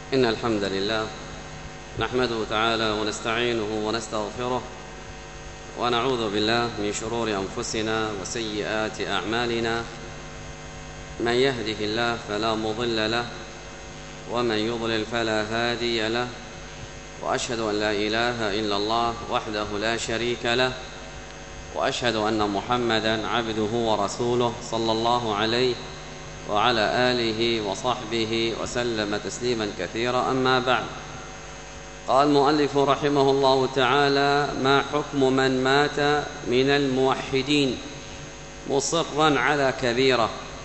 إن الحمد لله نحمده تعالى ونستعينه ونستغفره ونعوذ بالله من شرور أنفسنا وسيئات أعمالنا. من يهده الله فلا مضل له ومن يضلل فلا هادي له، وأشهد أن لا إله إلا الله وحده لا شريك له، وأشهد أن محمدًا عبده ورسوله صلى الله عليه وعلى آله وصحبه وسلم تسليمًا كثيرًا. أما بعد، قال المؤلف رحمه الله تعالى: ما حكم من مات من الموحدين مصرًا على كبيرة؟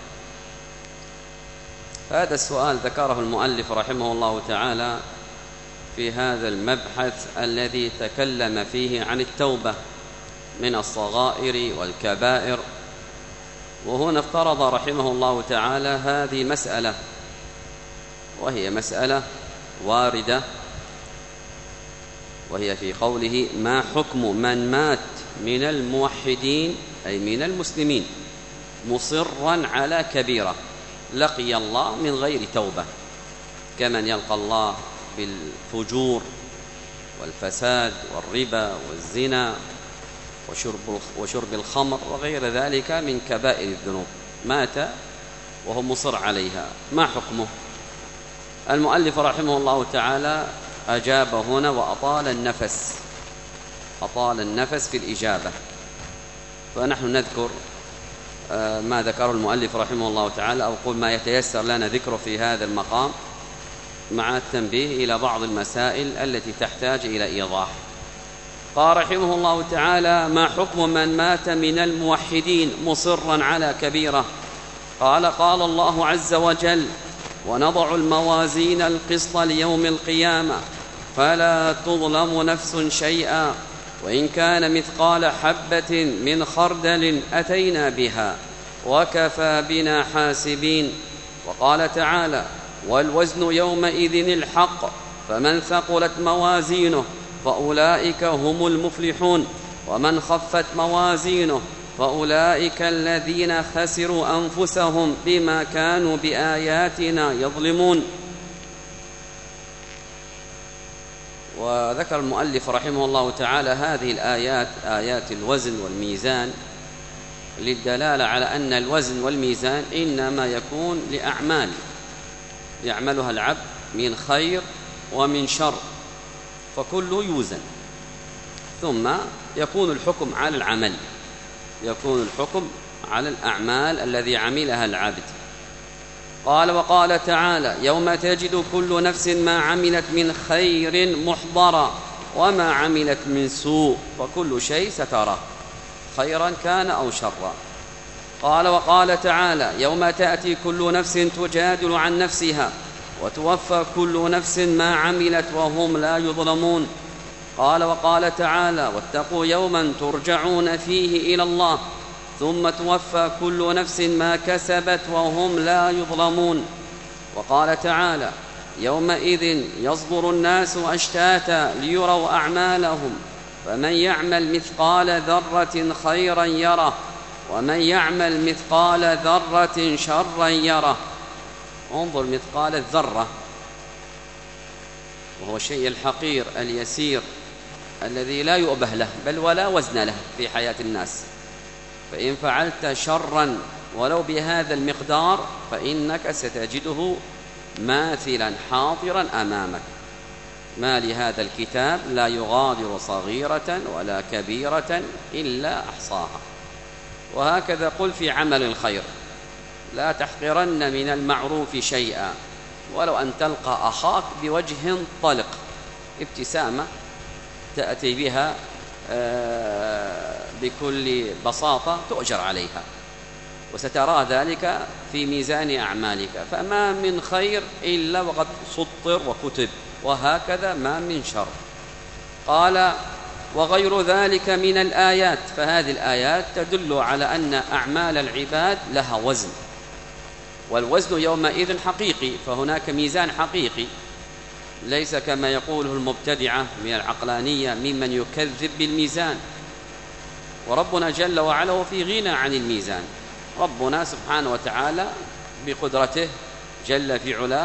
هذا السؤال ذكره المؤلف رحمه الله تعالى في هذا المبحث الذي تكلم فيه عن التوبة من الصغائر والكبائر. وهنا افترض رحمه الله تعالى هذه مسألة، وهي مسألة واردة، وهي في قوله: ما حكم من مات من الموحدين أي من المسلمين مصرا على كبيرة، لقي الله من غير توبة، كمن يلقى الله بالفجور والفساد والربا والزنا وشرب الخمر وغير ذلك من كبائر الذنوب، مات وهو مصر عليها، ما حكمه؟ المؤلف رحمه الله تعالى أجاب هنا وأطال النفس في الإجابة. فنحن نذكر ما ذكره المؤلف رحمه الله تعالى، أو قل ما يتيسر لنا ذكره في هذا المقام، مع التنبيه إلى بعض المسائل التي تحتاج إلى إيضاح. قال رحمه الله تعالى: ما حكم من مات من الموحدين مصرا على كبيرة؟ قال الله عز وجل: ونضع الموازين القسط ليوم القيامة فلا تظلم نفس شيئا وإن كان مثقال حبة من خردل أتينا بها وكفى بنا حاسبين. وقال تعالى: والوزن يومئذ الحق فمن ثقلت موازينه فأولئك هم المفلحون ومن خفت موازينه فأولئك الذين خسروا أنفسهم بما كانوا بآياتنا يظلمون. وذكر المؤلف رحمه الله تعالى هذه الآيات، آيات الوزن والميزان، للدلالة على أن الوزن والميزان إنما يكون لأعمال يعملها العبد من خير ومن شر، فكل يوزن، ثم يكون الحكم على العمل، يكون الحكم على الأعمال الذي عملها العبد. قال: وقال تعالى: يوم تجد كل نفس ما عملت من خير محضرا وما عملت من سوء فكل شيء ستراه خيرا كان أو شرا. قال: وقال تعالى: يوم تأتي كل نفس تجادل عن نفسها وتوفى كل نفس ما عملت وهم لا يظلمون. قال: وقال تعالى: واتقوا يوما ترجعون فيه إلى الله ثم توفى كل نفس ما كسبت وهم لا يظلمون. وقال تعالى: يومئذ يصدر الناس أشتاتا ليروا أعمالهم فمن يعمل مثقال ذرة خيرا يره ومن يعمل مثقال ذرة شرا يره. انظر، مثقال الذرة، وهو الشيء الحقير اليسير الذي لا يؤبه له بل ولا وزن له في حياة الناس، فإن فعلت شرا ولو بهذا المقدار فإنك ستجده ماثلا حاضرا أمامك. ما لهذا الكتاب لا يغادر صغيرة ولا كبيرة إلا أحصاها. وهكذا قل في عمل الخير: لا تحقرن من المعروف شيئا ولو أن تلقى أخاك بوجه طلق، ابتسامة تأتي بها بكل بساطة تؤجر عليها، وسترى ذلك في ميزان أعمالك. فما من خير إلا وقد سطر وكتب، وهكذا ما من شر. قال: وغير ذلك من الآيات، فهذه الآيات تدل على أن أعمال العباد لها وزن، والوزن يومئذ حقيقي، فهناك ميزان حقيقي، ليس كما يقوله المبتدعة من العقلانية ممن يكذب بالميزان. وربنا جل وعلا في غنى عن الميزان. ربنا سبحانه وتعالى بقدرته جل في علاه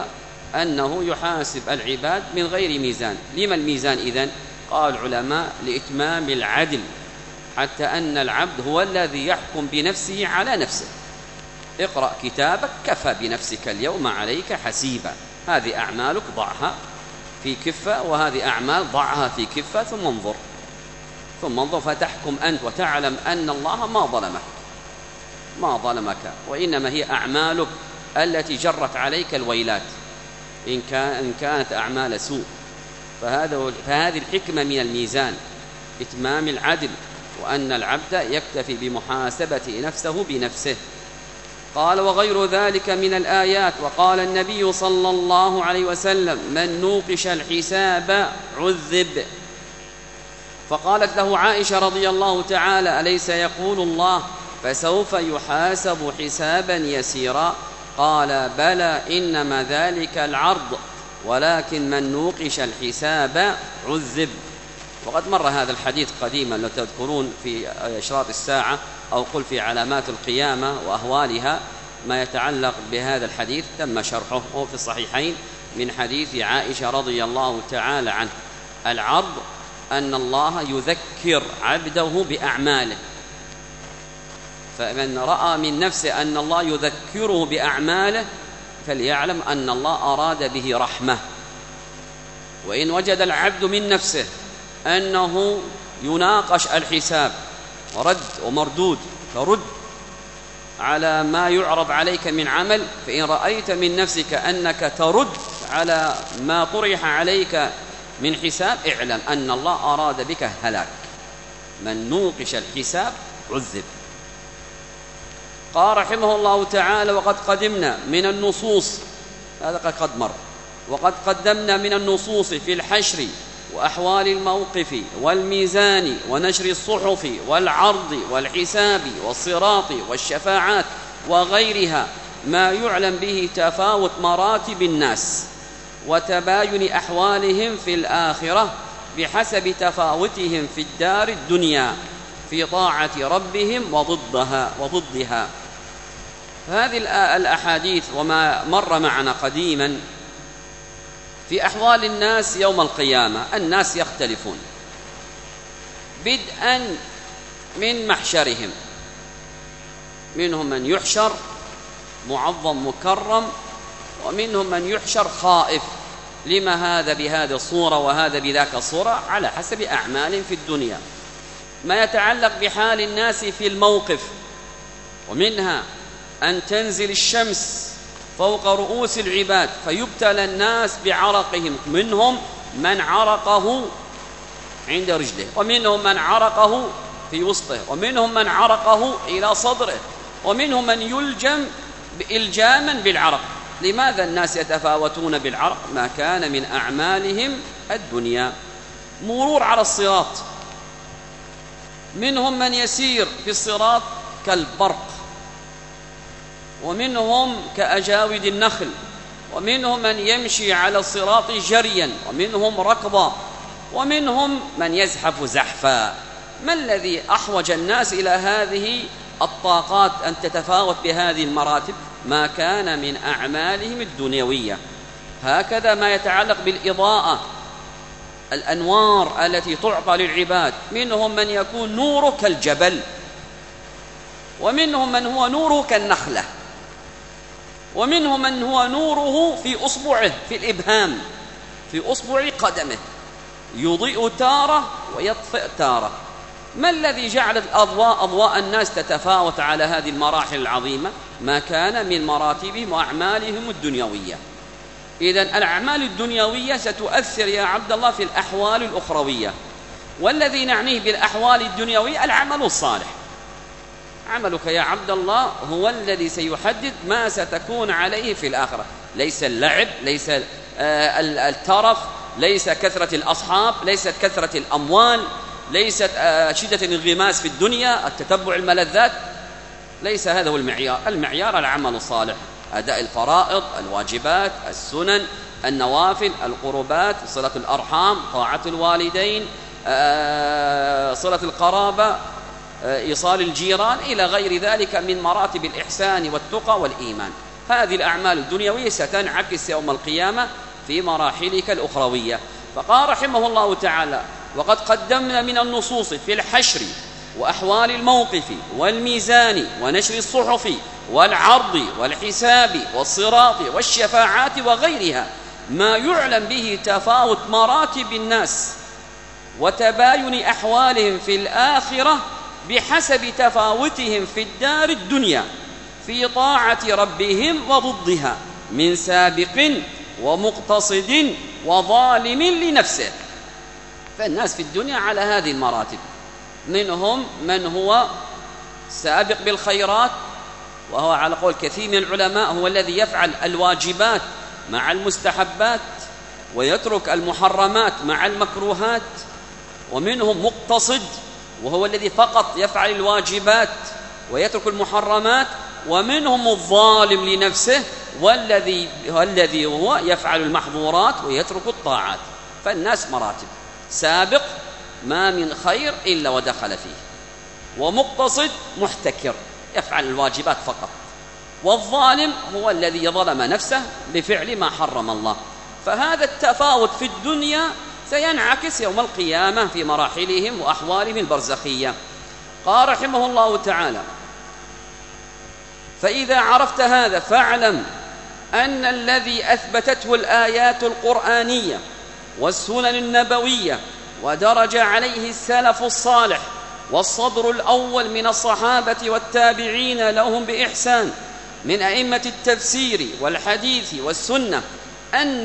أنه يحاسب العباد من غير ميزان. لما الميزان إذن؟ قال العلماء لإتمام العدل، حتى أن العبد هو الذي يحكم بنفسه على نفسه. اقرأ كتابك كفى بنفسك اليوم عليك حسيبا. هذه أعمالك ضعها في كفة، وهذه أعمال ضعها في كفة، ثم انظر فتحكم أنت وتعلم أن الله ما ظلمك، وإنما هي أعمالك التي جرت عليك الويلات إن كانت أعمال سوء. فهذه الحكمة من الميزان، إتمام العدل، وأن العبد يكتفي بمحاسبة نفسه بنفسه. قال وغير ذلك من الآيات. وقال النبي صلى الله عليه وسلم من نوقش الحساب عذب. فقالت له عائشة رضي الله تعالى أليس يقول الله فسوف يحاسب حسابا يسيرا؟ قال بلى إنما ذلك العرض، ولكن من نوقش الحساب عذب. وقد مر هذا الحديث قديما لو تذكرون في إشراط الساعة، أو قل في علامات القيامة وأهوالها، ما يتعلق بهذا الحديث تم شرحه في الصحيحين من حديث عائشة رضي الله تعالى عنه. العرض أن الله يذكر عبده بأعماله، فمن رأى من نفسه أن الله يذكره بأعماله فليعلم أن الله أراد به رحمة. وإن وجد العبد من نفسه أنه يناقش الحساب ورد ومردود، فرد على ما يعرض عليك من عمل، فإن رأيت من نفسك أنك ترد على ما طرح عليك من حساب اعلم أن الله أراد بك هلاك. من نوقش الحساب عذب. قال رحمه الله تعالى وقد قدمنا من النصوص، هذا قد مر، وقد قدمنا من النصوص في الحشر وأحوال الموقف والميزان ونشر الصحف والعرض والحساب والصراط والشفاعات وغيرها ما يعلم به تفاوت مراتب الناس وتباين أحوالهم في الآخرة بحسب تفاوتهم في الدار الدنيا في طاعة ربهم وضدها. هذه الأحاديث وما مر معنا قديما في أحوال الناس يوم القيامة. الناس يختلفون بدءا من محشرهم، منهم من يحشر معظم مكرم، ومنهم من يحشر خائف، لما هذا بهذه الصورة وهذا بذاك الصورة، على حسب أعمال في الدنيا. ما يتعلق بحال الناس في الموقف، ومنها أن تنزل الشمس فوق رؤوس العباد فيبتلى الناس بعرقهم، منهم من عرقه عند رجله، ومنهم من عرقه في وسطه، ومنهم من عرقه إلى صدره، ومنهم من يلجم إلجاما بالعرق. لماذا الناس يتفاوتون بالعرق؟ ما كان من أعمالهم الدنيا. مرور على الصراط، منهم من يسير في الصراط كالبرق، ومنهم كأجاود النخل، ومنهم من يمشي على الصراط جريا، ومنهم ركضا، ومنهم من يزحف زحفا. ما الذي أحوج الناس إلى هذه الطاقات أن تتفاوت بهذه المراتب؟ ما كان من أعمالهم الدنيوية. هكذا ما يتعلق بالإضاءة، الأنوار التي تعطى للعباد، منهم من يكون نوره كالجبل، ومنهم من هو نوره كالنخلة، ومنهم من هو نوره في أصبعه، في الإبهام، في أصبع قدمه، يضيء تارة ويطفئ تارة. ما الذي جعل أضواء الناس تتفاوت على هذه المراحل العظيمة؟ ما كان من مراتبهم وأعمالهم الدنيوية. إذن الأعمال الدنيوية ستؤثر يا عبد الله في الأحوال الأخروية، والذي نعنيه بالأحوال الدنيوية العمل الصالح. عملك يا عبد الله هو الذي سيحدد ما ستكون عليه في الآخرة، ليس اللعب، ليس الترف، ليس كثرة الأصحاب، ليست كثرة الأموال، ليست شدة الانغماس في الدنيا، التتبع الملذات، ليس هذا هو المعيار. المعيار العمل الصالح، أداء الفرائض، الواجبات، السنن، النوافل، القربات، صلة الأرحام، طاعة الوالدين، صلة القرابة، إيصال الجيران، إلى غير ذلك من مراتب الإحسان والتقى والإيمان. هذه الأعمال الدنيوية ستنعكس يوم القيامة في مراحلك الأخروية. فقال رحمه الله تعالى: وقد قدمنا من النصوص في الحشر وأحوال الموقف والميزان ونشر الصحف والعرض والحساب والصراط والشفاعات وغيرها ما يعلم به تفاوت مراتب الناس وتباين أحوالهم في الآخرة بحسب تفاوتهم في الدار الدنيا في طاعة ربهم وضدها من سابق ومقتصد وظالم لنفسه. فالناس في الدنيا على هذه المراتب، منهم من هو سابق بالخيرات، وهو على قول كثير من العلماء هو الذي يفعل الواجبات مع المستحبات ويترك المحرمات مع المكروهات، ومنهم مقتصد وهو الذي فقط يفعل الواجبات ويترك المحرمات، ومنهم الظالم لنفسه والذي هو يفعل المحظورات ويترك الطاعات. فالناس مراتب: سابق ما من خير إلا ودخل فيه، ومقتصد محتكر يفعل الواجبات فقط، والظالم هو الذي ظلم نفسه بفعل ما حرم الله. فهذا التفاوت في الدنيا سينعكس يوم القيامة في مراحلهم وأحوالهم البرزخية. قال رحمه الله تعالى: فإذا عرفت هذا فاعلم أن الذي أثبتته الآيات القرآنية والسنن النبوية ودرج عليه السلف الصالح والصدر الأول من الصحابة والتابعين لهم بإحسان من أئمة التفسير والحديث والسنة أن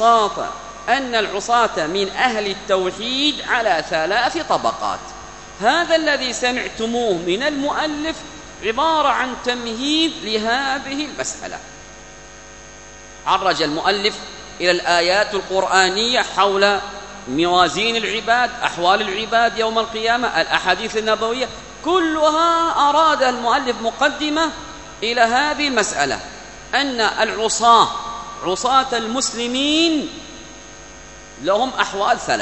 العصاة من أهل التوحيد على 3 طبقات. هذا الذي سمعتموه من المؤلف عبارة عن تمهيد لهذه المسألة. عرج المؤلف إلى الآيات القرآنية حول موازين العباد، أحوال العباد يوم القيامة، الأحاديث النبوية، كلها أراد المؤلف مقدمة إلى هذه المسألة، أن عصاة المسلمين لهم أحوال 3،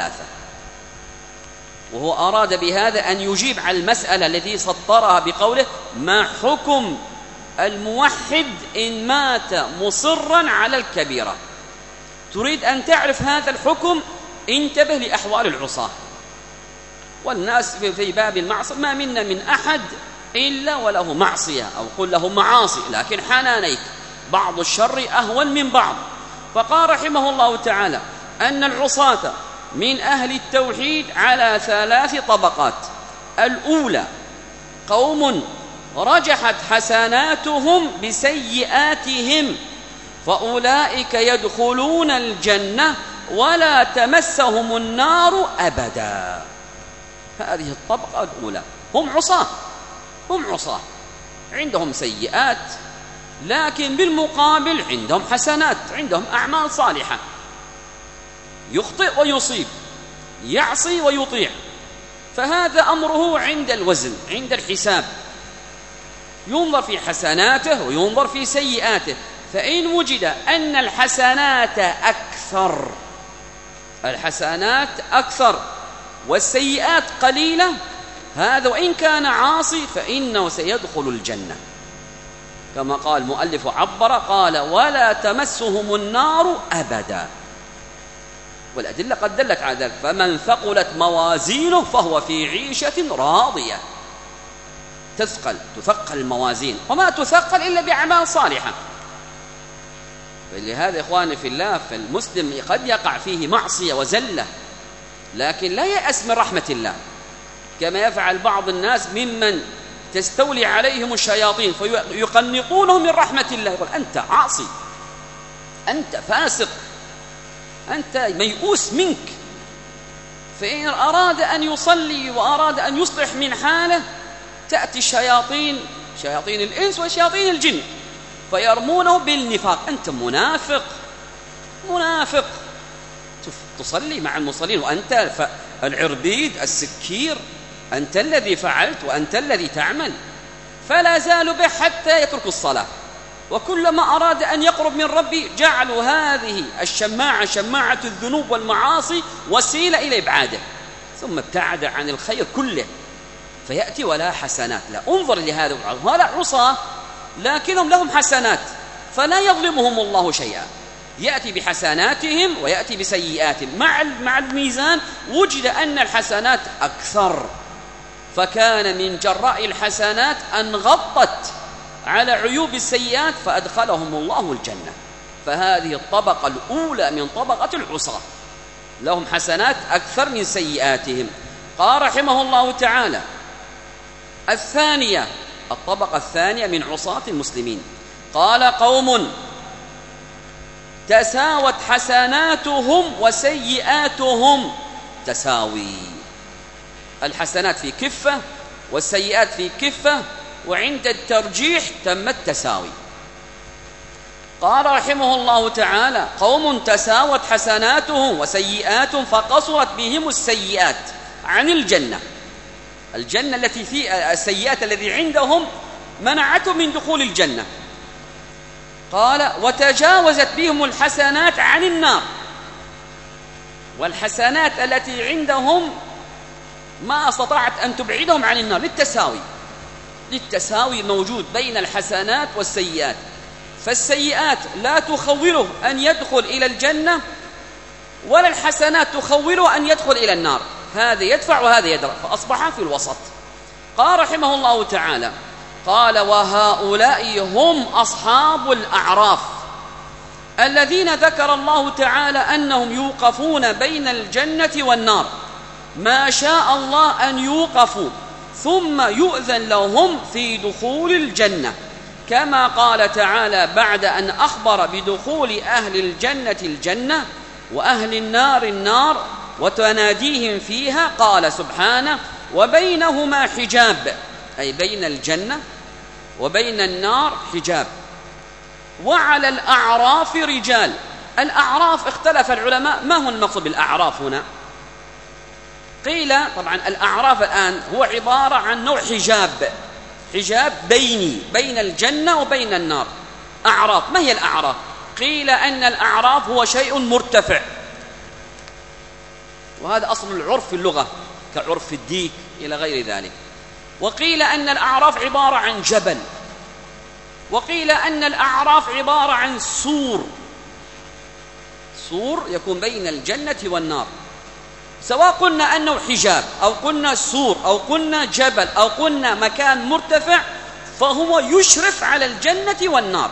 وهو أراد بهذا أن يجيب على المسألة التي سطرها بقوله: ما حكم الموحد إن مات مصرا على الكبيرة؟ تريد أن تعرف هذا الحكم، انتبه لأحوال العصاة. والناس في باب المعصية ما منا من أحد إلا وله معصية، أو قل له معاصي، لكن حنانيك بعض الشر أهون من بعض. فقال رحمه الله تعالى أن العصاة من أهل التوحيد على 3 طبقات. الأولى قوم رجحت حسناتهم بسيئاتهم، فأولئك يدخلون الجنة ولا تمسهم النار أبدا. هذه الطبقة الأولى، هم عصاة عندهم سيئات، لكن بالمقابل عندهم حسنات، عندهم أعمال صالحة، يخطئ ويصيب، يعصي ويطيع. فهذا أمره عند الوزن، عند الحساب، ينظر في حسناته وينظر في سيئاته. فإن وجد أن الحسنات أكثر والسيئات قليلة، هذا وإن كان عاصي فإنه سيدخل الجنة، كما قال المؤلف عبر قال: ولا تمسهم النار أبدا. والأدلة قد دلت على ذلك: فمن ثقلت موازينه فهو في عيشة راضية. تثقل الموازين، وما تثقل إلا بأعمال صالحة. فلهذا إخواني في الله، فالمسلم قد يقع فيه معصية وزلة، لكن لا يأس من رحمة الله، كما يفعل بعض الناس ممن تستولي عليهم الشياطين فيقنطونهم من رحمة الله، يقول: أنت عاصي، أنت فاسق، أنت ميؤوس منك. فإن أراد أن يصلي وأراد أن يصلح من حاله، تأتي شياطين الإنس وشياطين الجن فيرمونه بالنفاق: أنت منافق، تصلي مع المصلين وأنت العربيد السكير، أنت الذي فعلت وأنت الذي تعمل. فلا زالوا به حتى يترك الصلاة. وكلما أراد أن يقرب من ربي جعلوا هذه الشماعة، شماعة الذنوب والمعاصي، وسيلة إلى إبعاده، ثم ابتعد عن الخير كله، فيأتي ولا حسنات. لا، انظر لهذا، هؤلاء عصاة لكنهم لهم حسنات، فلا يظلمهم الله شيئا، يأتي بحسناتهم ويأتي بسيئاتهم. مع الميزان وجد أن الحسنات أكثر، فكان من جراء الحسنات أن غطت على عيوب السيئات فأدخلهم الله الجنة. فهذه الطبقة الأولى من طبقة العصاة، لهم حسنات أكثر من سيئاتهم. قال رحمه الله تعالى: الثانية، الطبقة الثانية من عصاة المسلمين، قال: قوم تساوت حسناتهم وسيئاتهم تساوي، الحسنات في كفة والسيئات في كفة، وعند الترجيح تم التساوي. قال رحمه الله تعالى: قوم تساوت حسناتهم وسيئاتهم فقصرت بهم السيئات عن الجنة، الجنة التي في السيئات الذي عندهم منعتهم من دخول الجنة. قال: وتجاوزت بهم الحسنات عن النار، والحسنات التي عندهم ما استطاعت أن تبعدهم عن النار للتساوي موجود بين الحسنات والسيئات. فالسيئات لا تخوله أن يدخل إلى الجنة، ولا الحسنات تخوله أن يدخل إلى النار، هذا يدفع وهذا يدرع، فأصبح في الوسط. قال رحمه الله تعالى: قال: وهؤلاء هم أصحاب الأعراف الذين ذكر الله تعالى أنهم يوقفون بين الجنة والنار ما شاء الله أن يوقفوا، ثم يؤذن لهم في دخول الجنة، كما قال تعالى بعد أن أخبر بدخول أهل الجنة الجنة وأهل النار النار وتناديهم فيها، قال سبحانه: وبينهما حجاب، أي بين الجنة وبين النار حجاب. وعلى الأعراف رجال. الأعراف اختلف العلماء ما هو المقصود بالأعراف هنا. قيل طبعا الأعراف الآن هو عبارة عن نوع حجاب بين الجنة وبين النار. أعراف، ما هي الأعراف؟ قيل أن الأعراف هو شيء مرتفع، وهذا أصل العرف في اللغة كعرف الديك إلى غير ذلك. وقيل أن الأعراف عبارة عن جبل، وقيل أن الأعراف عبارة عن سور يكون بين الجنة والنار. سواء قلنا أنه حجاب أو قلنا سور أو قلنا جبل أو قلنا مكان مرتفع، فهو يشرف على الجنة والنار.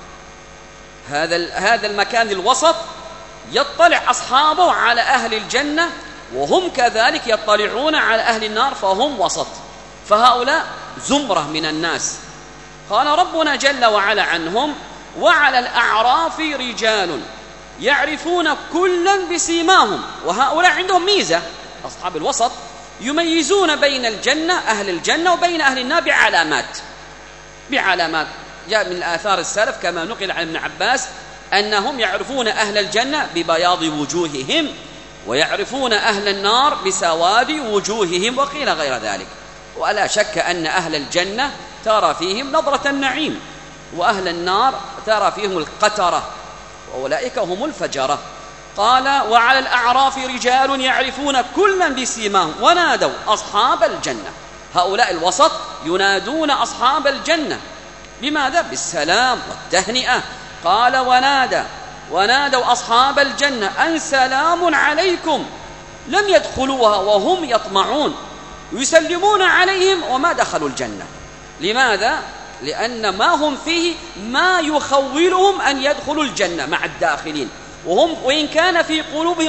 هذا المكان الوسط يطلع أصحابه على أهل الجنة، وهم كذلك يطلعون على أهل النار، فهم وسط. فهؤلاء زمرة من الناس. قال ربنا جل وعلا عنهم: وعلى الأعراف رجال يعرفون كلا بسيماهم. وهؤلاء عندهم ميزة، أصحاب الوسط يميزون بين الجنة أهل الجنة وبين أهل النار بعلامات جاء من آثار السلف كما نقل عن ابن عباس أنهم يعرفون أهل الجنة ببياض وجوههم، ويعرفون أهل النار بسواد وجوههم، وقيل غير ذلك. ولا شك أن أهل الجنة ترى فيهم نظرة النعيم، وأهل النار ترى فيهم القترة، وأولئك هم الفجرة. قال: وعلى الأعراف رجال يعرفون كلا بسيماهم ونادوا أصحاب الجنة. هؤلاء الوسط ينادون أصحاب الجنة بماذا؟ بالسلام والتهنئة. قال: ونادوا أصحاب الجنة أن سلام عليكم، لم يدخلوها وهم يطمعون، يسلمون عليهم وما دخلوا الجنة. لماذا؟ لأن ما هم فيه ما يخولهم أن يدخلوا الجنة مع الداخلين، وإن كان في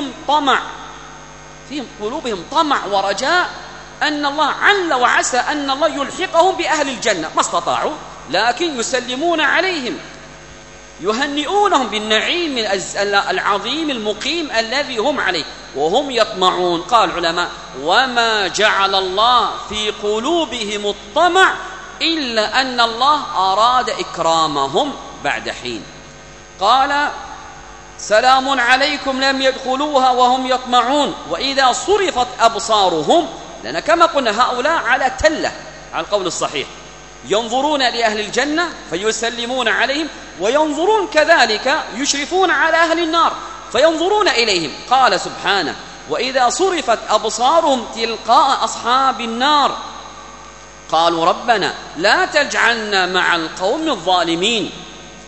قلوبهم طمع ورجاء أن الله عل وعسى أن الله يلحقهم بأهل الجنة، ما استطاعوا، لكن يسلمون عليهم، يهنئونهم بالنعيم العظيم المقيم الذي هم عليه، وهم يطمعون. قال العلماء: وما جعل الله في قلوبهم الطمع إلا أن الله أراد إكرامهم بعد حين. قال: سلام عليكم لم يدخلوها وهم يطمعون وإذا صرفت أبصارهم، لأن كما قلنا هؤلاء على تلة على القول الصحيح، ينظرون لأهل الجنة فيسلمون عليهم، وينظرون كذلك يشرفون على أهل النار فينظرون إليهم. قال سبحانه: وإذا صرفت أبصارهم تلقاء أصحاب النار قالوا ربنا لا تجعلنا مع القوم الظالمين.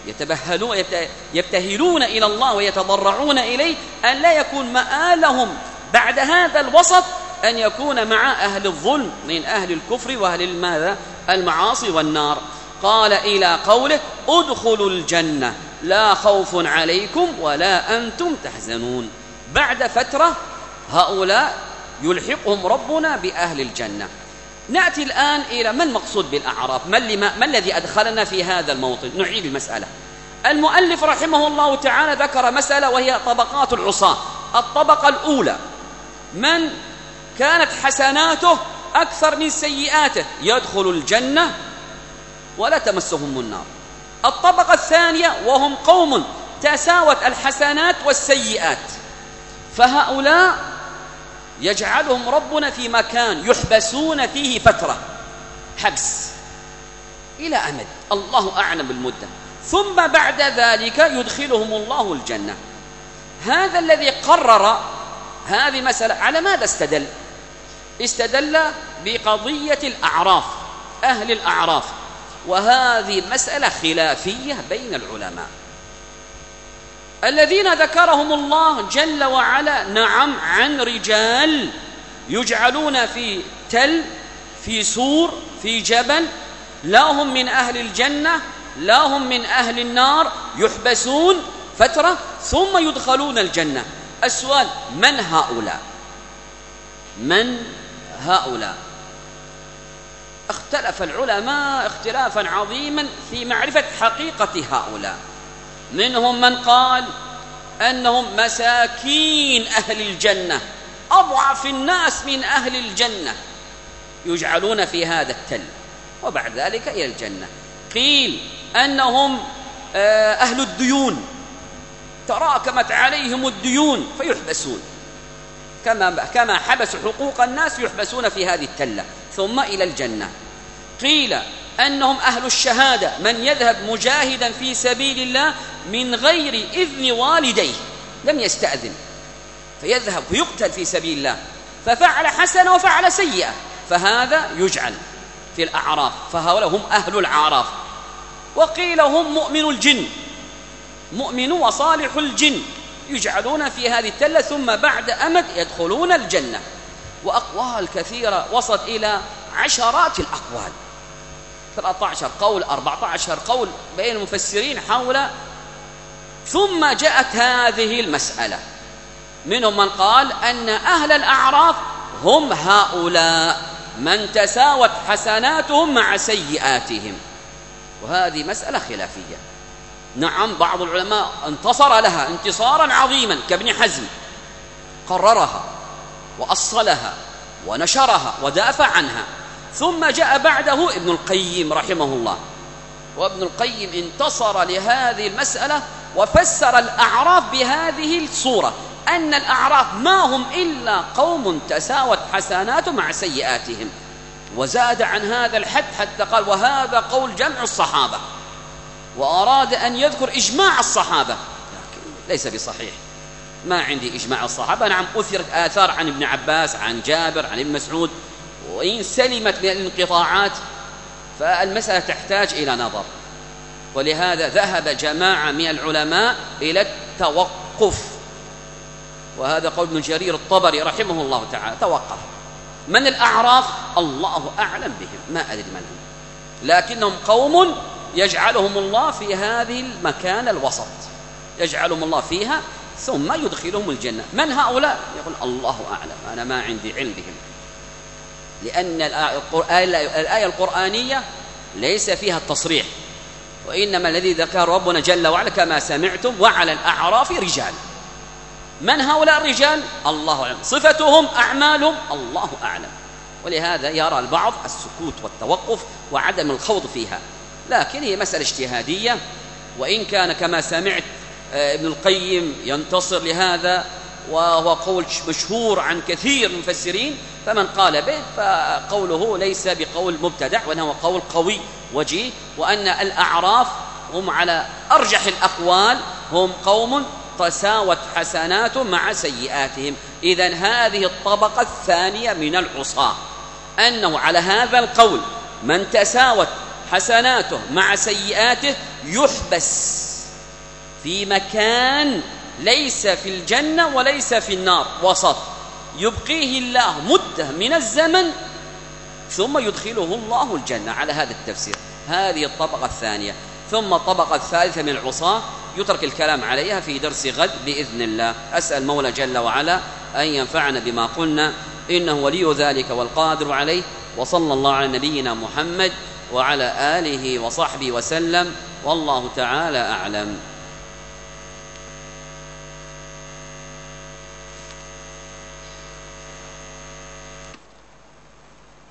يبتهلون إلى الله ويتضرعون إليه أن لا يكون مآلهم بعد هذا الوسط أن يكون مع أهل الظلم من أهل الكفر وأهل المعاصي والنار. قال إلى قوله ادخلوا الجنة لا خوف عليكم ولا أنتم تحزنون. بعد فترة هؤلاء يلحقهم ربنا بأهل الجنة. نأتي الآن إلى ما المقصود بالأعراف، ما الذي أدخلنا في هذا الموطن. نعيد المسألة. المؤلف رحمه الله تعالى ذكر مسألة وهي طبقات العصاة. الطبقة الأولى من كانت حسناته أكثر من سيئاته يدخل الجنة ولا تمسهم النار. الطبقة الثانية وهم قوم تساوت الحسنات والسيئات، فهؤلاء يجعلهم ربنا في مكان يحبسون فيه فترة حبس إلى أمد الله أعلم بالمدة، ثم بعد ذلك يدخلهم الله الجنة. هذا الذي قرر هذه المسألة على ماذا استدل؟ استدل بقضية الأعراف، أهل الأعراف، وهذه مسألة خلافية بين العلماء. الذين ذكرهم الله جل وعلا نعم عن رجال يجعلون في تل، في سور، في جبل، لا هم من أهل الجنة لا هم من أهل النار، يحبسون فترة ثم يدخلون الجنة. السؤال من هؤلاء؟ من هؤلاء؟ اختلف العلماء اختلافا عظيما في معرفة حقيقة هؤلاء. منهم من قال أنهم مساكين أهل الجنة، أضعف الناس من أهل الجنة، يجعلون في هذا التل وبعد ذلك إلى الجنة. قيل أنهم أهل الديون، تراكمت عليهم الديون فيحبسون كما حبسوا حقوق الناس يحبسون في هذه التلة ثم إلى الجنة. قيل أنهم أهل الشهادة، من يذهب مجاهدا في سبيل الله من غير إذن والديه، لم يستأذن فيذهب ويقتل في سبيل الله، ففعل حسنة وفعل سيئة، فهذا يجعل في الأعراف، فهؤلاء هم أهل الأعراف. وقيل هم مؤمن الجن، مؤمن وصالح الجن، يجعلون في هذه التلة ثم بعد أمد يدخلون الجنة. وأقوال كثيرة وصلت إلى عشرات الأقوال، 13 قول 14 قول بين المفسرين حول. ثم جاءت هذه المسألة، منهم من قال أن أهل الأعراف هم هؤلاء من تساوت حسناتهم مع سيئاتهم، وهذه مسألة خلافية. نعم بعض العلماء انتصر لها انتصارا عظيما كابن حزم، قررها وأصلها ونشرها ودافع عنها. ثم جاء بعده ابن القيم رحمه الله، وابن القيم انتصر لهذه المسألة وفسر الأعراف بهذه الصورة، أن الأعراف ما هم إلا قوم تساوت حسناتهم مع سيئاتهم، وزاد عن هذا الحد حتى قال وهذا قول جمع الصحابة، وأراد أن يذكر إجماع الصحابة، لكن ليس بصحيح، ما عندي إجماع الصحابة. نعم أثرت آثار عن ابن عباس، عن جابر، عن ابن مسعود، وإن سلمت من الانقطاعات فالمسألة تحتاج إلى نظر. ولهذا ذهب جماعة من العلماء إلى التوقف، وهذا قول ابن جرير الطبري رحمه الله تعالى، توقف. من الأعراف الله أعلم بهم، ما أدري من هم، لكنهم قوم يجعلهم الله في هذه المكان الوسط، يجعلهم الله فيها ثم يدخلهم الجنة. من هؤلاء؟ يقول الله أعلم، أنا ما عندي علم بهم، لأن الآية القرآنية ليس فيها التصريح، وإنما الذي ذكر ربنا جل وعلا كما سمعتم وعلى الأعراف رجال. من هؤلاء الرجال؟ الله أعلم، صفتهم أعمالهم الله أعلم. ولهذا يرى البعض السكوت والتوقف وعدم الخوض فيها، لكن هي مسألة اجتهادية، وإن كان كما سمعت ابن القيم ينتصر لهذا، وهو قول مشهور عن كثير من المفسرين، فمن قال به فقوله ليس بقول مبتدع، وأنه قول قوي وجيه، وأن الأعراف هم على أرجح الأقوال هم قوم تساوت حسناتهم مع سيئاتهم. إذن هذه الطبقة الثانية من العصاة، أنه على هذا القول من تساوت حسناته مع سيئاته يحبس في مكان ليس في الجنة وليس في النار، وسط، يبقيه الله مدة من الزمن ثم يدخله الله الجنة، على هذا التفسير. هذه الطبقة الثانية. ثم الطبقة الثالثة من العصاة يترك الكلام عليها في درس غد بإذن الله. أسأل مولى جل وعلا أن ينفعنا بما قلنا، إنه ولي ذلك والقادر عليه. وصلى الله على نبينا محمد وعلى آله وصحبه وسلم، والله تعالى أعلم.